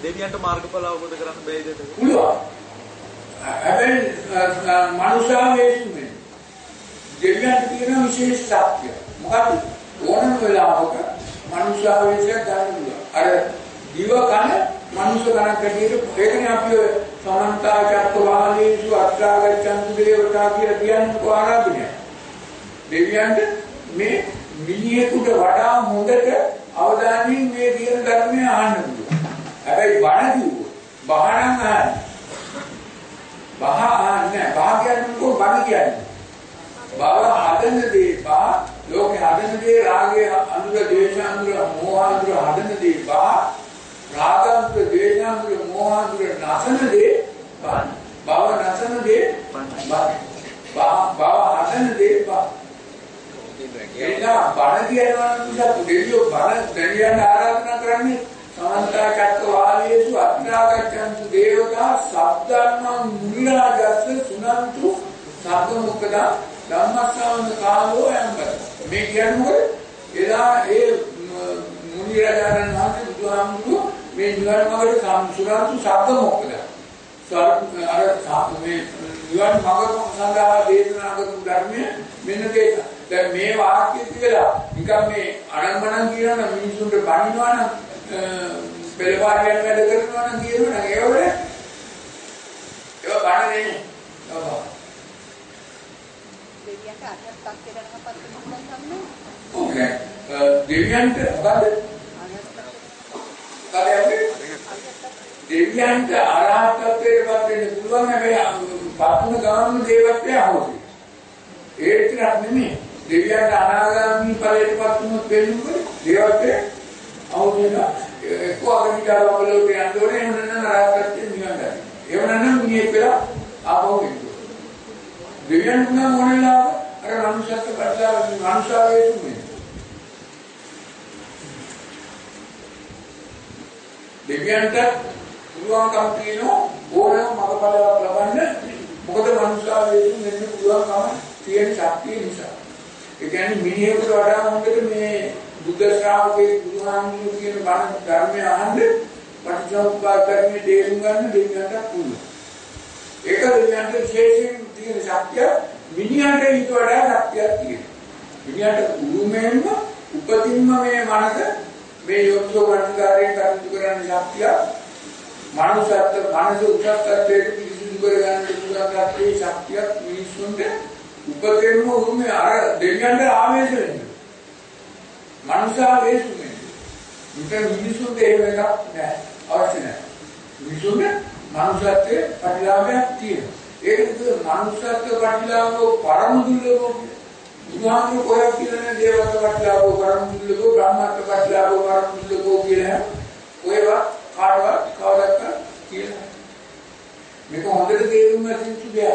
දෙවියන්ට මාර්ගඵල අවබෝධ කරන්න බැයිද ඒක? පුළුවන්. හැබැයි මනුෂ්‍යාවේසුනේ දෙවියන්ට තියෙන විශේෂ ශක්තිය. මොකද ඕනම වෙලාවක මනුෂ්‍යාවේසයක් ගන්න පුළුවන්. අර දිව කන මනුෂ්‍ය කනක් කැටියට ඒකනේ අපි සමන්තා චක්කවාලේසු අත්‍රාගච්ඡන්තු දේවතා කියලා කියන්නේ ආරාධනය. දෙවියන්ට මේ මිනිහෙකුට වඩා හොඳට අවධානයෙන් මේ කියන ධර්මය අහන්න පුළුවන්. හැබැයි බණ කිව්වොත් බහනම් අහන්න. බහ කියන්නේ කොහොම බණ කියන්නේ? බව හදන දේ බහ ලෝකේ හදන දේ රාගය අනුර ද්වේෂ අනුර මෝහ අනුර හදන දේ බහ රාග අනුර ද්වේෂ අනුර මෝහ අනුර නැසන දේ බණ. බව නැසන දේ බණ. බව හදන දේ බණ. එලා බණ කියනවා නිසා දෙවියෝ බණ දෙවියන් ආරාධනා කරන්නේ සමන්තා චක්කවාලේසු අත්‍රාගච්ඡන්තු දේවතා සබ්දන්නං මුනිරාජස්ස සුනන්තු සබ්බමුක්ඛදා ධම්මස්සවන කාලෝ යම්බත. මේ කියන්නේ එදා ඒ මුනිරාජයන් වහන්සේ බුදුහාමුදුරුවෝ මේ නිවන් මාර්ගයට සුනන්තු සබ්බමුක්ඛදා. අර මේ නිවන් මාර්ග සඳහා දේශනා කරපු ධර්මයේ මෙන්න ඒක. දැන් මේ වාක්‍ය කියලා නිකන් මේ අනම්මනම් කියනවා මිනිසුන්ට බනිනවා නම් පෙරපාරයන් වැඩ කරනවා නම් කියනවා නම් ඒවල ඒව බණ නෙමෙයි. දෙවියන්ට අරහත්ත්වයට යනපත් වෙනවා තමයි. ඕකේ. දෙවියන්ට මොකද? දෙවියන්ට අරහත්ත්වයට වෙන්න පුළුවන් හැබැයි පතුන ගමන දේවත්වය ආවොත්. ඒ විතරක් නෙමෙයි. දෙවියන්ට අනාගාමී ඵලයටපත් වුණොත් වෙන්නේ දේවත්වය අවුලන එක්ක අගනිකාර වලට යන්න ඕනේ එහෙම නැත්නම් රාජකත්වයෙන් නිවන් ගන්න. එහෙම නැත්නම් මිනිහෙක් වෙලා ආපහු එන්න. දෙවියන්ට නම් මොනලාද අර මනුෂ්‍යත්ව ප්‍රතිලාභ මනුෂ්‍යාවේ තුනේ. දෙවියන්ට පුළුවන්කම් තියෙනවා ඕනෑම මඟපලයක් ලබන්න. මොකද මනුෂ්‍යාවේ තුනේ වෙන්න පුළුවන්කම තියෙන ශක්තිය නිසා. ඒ කියන්නේ මිනිහෙකුට වඩා හොඳට මේ බුද්ධ ශ්‍රාවකේ බුදුහාමුදුරුවෝ කියන බණ ධර්මය අහන්න පටිච්චසමුප්පාද ධර්මයේ තේරුම් ගන්න දෙවියන්ට පුළුවන්. ඒක දෙවියන්ට විශේෂයෙන් තියෙන ශක්තිය මිනිහට ඊට වඩා ශක්තියක් තියෙනවා. මිනිහට උරුමයෙන්ම උපතින්ම මේ මනස මේ යොත්ෝ වර්ණකාරයෙන් කටයුතු කරන ශක්තිය මනුෂ්‍යත්ව මනස උත්සාහයෙන් පිළිසිදු කරගන්න පුළුවන් ශක්තියක් මිනිසුන්ට උපතින්ම උරුමය අර දෙවියන්ට ආවේශ වෙනවා. මනුෂ්‍යාවේ තුනේ මුතර මිනිසුන්ට එහෙම එකක් නැහැ අවශ්‍ය නැහැ. මිනිසුන්ට මනුෂ්‍යත්වයේ ප්‍රතිලාභයක් තියෙනවා. ඒකද මනුෂ්‍යත්වයේ ප්‍රතිලාභෝ පරම දුර්ලභෝ. බුදුහාමුදුරුවෝ කොහොමද කියන්නේ දේවත්ව ප්‍රතිලාභෝ පරම දුර්ලභෝ බ්‍රහ්මත්ව ප්‍රතිලාභෝ පරම දුර්ලභෝ කියලා. ඔයවා කාටවත් කවදාවත් කියලා. මේක හොඳට තේරුම් ගන්න දෙයක්.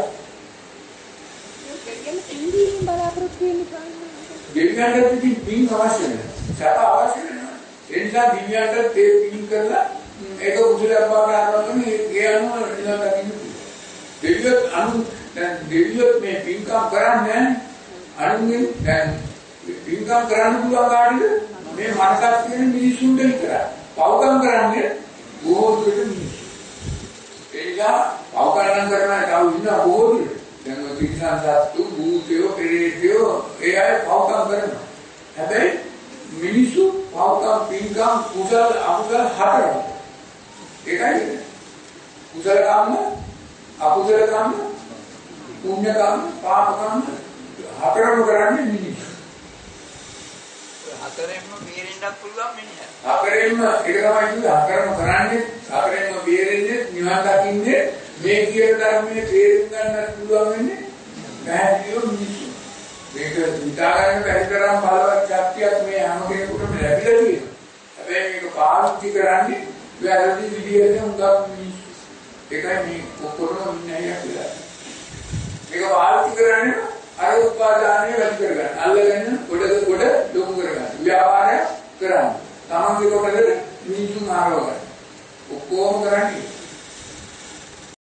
ඒකෙන් ඉන්දියෙන් බලාපොරොත්තු වෙන්නේ දෙවියන්ට පිටින් පින් අවශ්‍ය නැහැ. සත අවශ්‍ය නැහැ. ඒ නිසා දෙවියන්ට තේ පින් කරලා ඒක උසලක් බාරගන්න ඒ අනුව නිවන් දකින්න පුළුවන්. දෙවියොත් මේ පින්කම් කරන්නේ අනුන්ගෙන් දැන් පින්කම් කරන්න පුළුවන් කාටද? මේ මනසක් තියෙන මිනිසුන්ට විතරයි. පවකම් කරන්නේ බොහෝ දුරට මිනිස්සු. ඒ නිසා පවකම් කරනවා තව ඉන්න බොහෝ දුරට. දැන් ඔය තිරිසන් සත්තු භූතයෝ පෙරේතයෝ ඒ අය පවකම් කරනවා. හැබැයි මිනිස්සු පවකම් පින්කම් කුසල අකුසල හතරක්. ඒකයි කුසල කම්ම අකුසල කම්ම පුණ්‍ය කම්ම පාප කම්ම හතරම කරන්නේ මිනිස්සු. හතරෙන්ම බේරෙන්නත් පුළුවන් මිනිහා. හතරෙන්ම ඒක තමයි කියන්නේ හතරම කරන්නේ හතරෙන්ම බේරෙන්නේ නිවන් දකින්නේ මේ කියන ධර්මයේ තේරුම් ගන්නත් පුළුවන් වෙන්නේ පැහැදිලිව මිනිස්සු. මේක විචාරයෙන් පැහැදිලිවම බලවත් ශක්තියක් මේ හැම කෙනෙකුටම ලැබිලා තියෙනවා. හැබැයි මේක පාවිච්චි කරන්නේ වැරදි විදිහට උගක් මිනිස්සු. ඒකයි මේ ඔක්කොම ඉන්නේ කියලා. මේක පාවිච්චි කරන්නේ අර උපාදානය වැඩි කරගන්න. අල්ලගෙන කොට ලොකු කරගන්න. ව්‍යාපාරය කරන්න. තමන්ගේ කොටද මිනිස්සු මාරව ගන්න. ඔක්කොම කරන්නේ